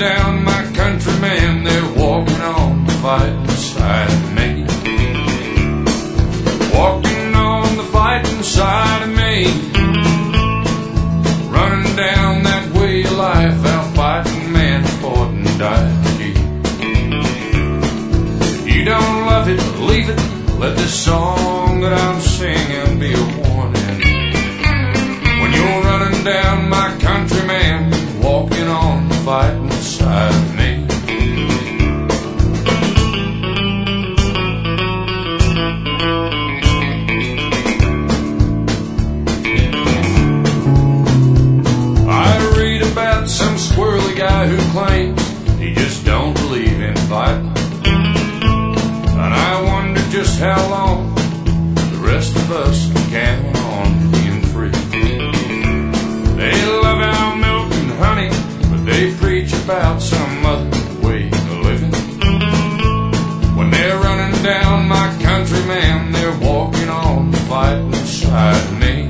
down my countrymen, they're walking on the fighting side of me. Walking on the fighting side of me. Running down that way of life, our fighting men fought and died to keep. If you don't love it, leave it. Let this song that I'm singing be a warning. When you're running down my countryman, walking on the fighting side of me. I read about some squirrely guy who claims he just don't believe in fighting. And I wonder just how long the rest of us can count on being free. They love our milk and honey, but they preach about some other way of living. When they're running down my countryman, they're walking on the fighting side of me.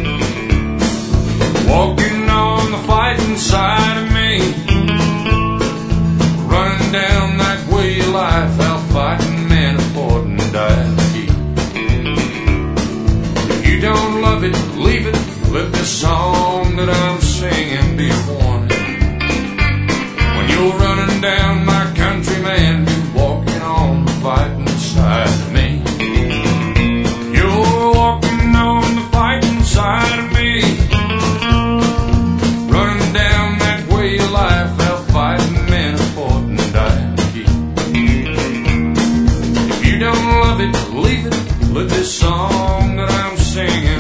Walking on the fighting side of me. Running down that way of life, our fighting men are fought and died to keep. If you don't love it, leave it. Let this song that I'm singing be a warning. When you're running down my countryman, you're walking on the fighting side of me. You're walking on the fighting side of me. Running down that way of life, our fighting men are fought and died to keep. If you don't love it, leave it. Let this song that I'm singing